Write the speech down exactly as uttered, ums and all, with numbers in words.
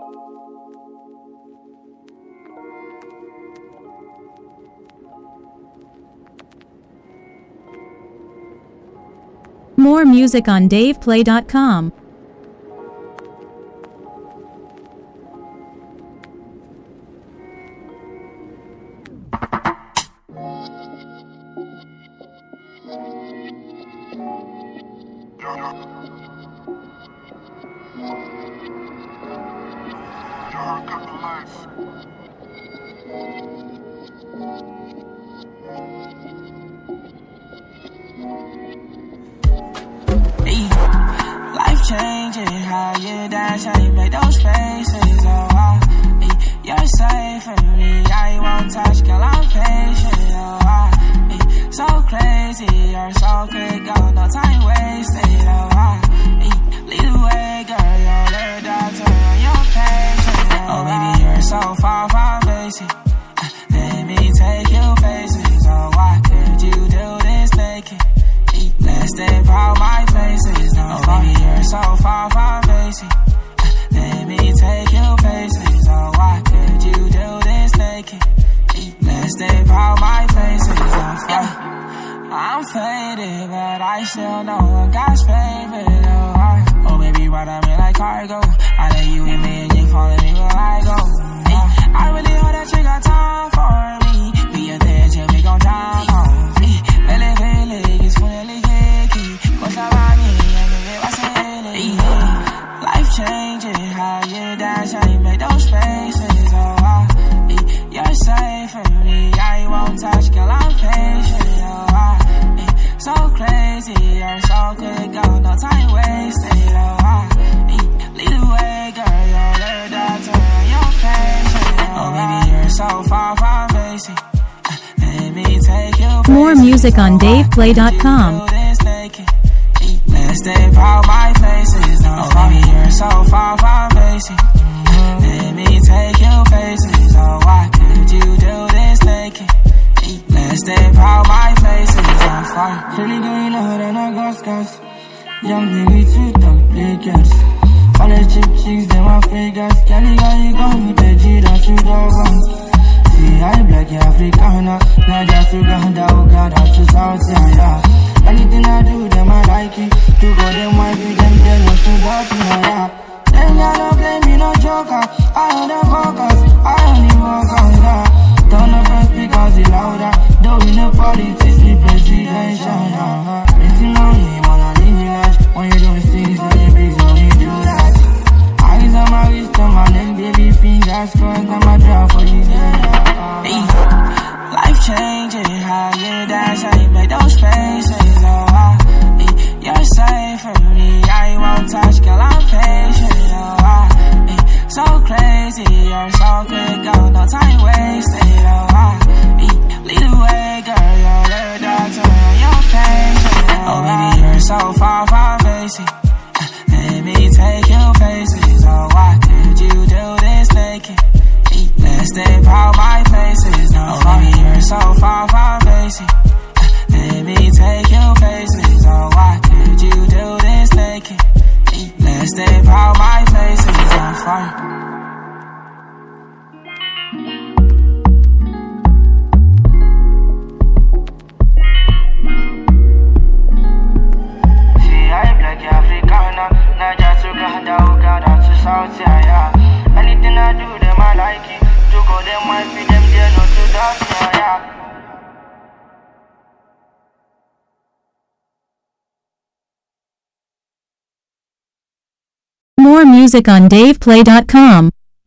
More music on dave play dot com. Life changing, how you dance, how you make those faces. Oh, I, you're safe for me. I won't touch, girl, I'm patient. Oh, I, so crazy, you're so quick, oh, no time wasted. Oh, I, lead the way, girl, you're the doctor, you're patient. Oh, baby, you're so far from basic. Let me take you places. Oh, why could you do this naked? Let's step out my places. Oh, baby, you're so far from basic. Let me take you places. Oh, why could you do this naked? Let's step out my places. Oh, yeah. I'm faded, but I still know I'm God's favorite. Oh, I, oh, baby, ride on me like cargo. I let you in me and you follow me where I go. Hey, I really hope that you got time for me. Be a there till we gon' down home. Really, really, it's really kicky. Cause I'm on me and you get what's in it. Life changing, how you dance, how you make those faces. Oh, I, you're safe for me. I won't touch, girl, I'm patient. Oh, I, so crazy, you're so quick, oh, no time wasted. Oh, I, lead the way, girl, you're the doctor, you're patient. Oh, baby, you're so far from basic. Let me take you. More music on dave play dot com. Let's step out my places. Oh, baby, you're so far from basic. Let me take you places. Oh, why could you do this naked? Let's step out my places. I'm fine. Really going hard and I got scars. Young nigga too dog play girls. All the cheap chicks, them are fakers. Kelly got you gone with the G that you don't want. See, I black Africana. Not just Uganda, Uganda to South Uganda. Anything I do, them I like it. To go them wife with them, they know to that me, yeah. Them y'all don't play me no joker. I on the focus, I only walk on that. Turn up and speak cause it louder. Though in the politics, me presidential, yeah. Missing money, man, I need you large. When you don't things, then you big, so me do that. Eyes on my wrist, on my neck, baby, fingers crossed, I'm a draw for you, yeah. Hey, life changing, how you dance, how you make those faces. Oh, I, you're safe for me. I won't touch, girl, I'm patient. Oh, I, so crazy, you're so quick, oh, no time wasted. Oh, I, lead the way, girl, you're the doctor, you're patient. Oh, baby, you're so far from basic. Let me take you places. Oh, why could you do this naked? Let's step out my places. Oh, baby, you're so far from basic. Let me take you places. Oh, why could you do this naked? Let's step out my places. I'm fine. Not just Uganda, Uganda to South, yeah, yeah. Anything I do, them I like it. To go them wife with them, they know to that, yeah, yeah. More music on dave play dot com.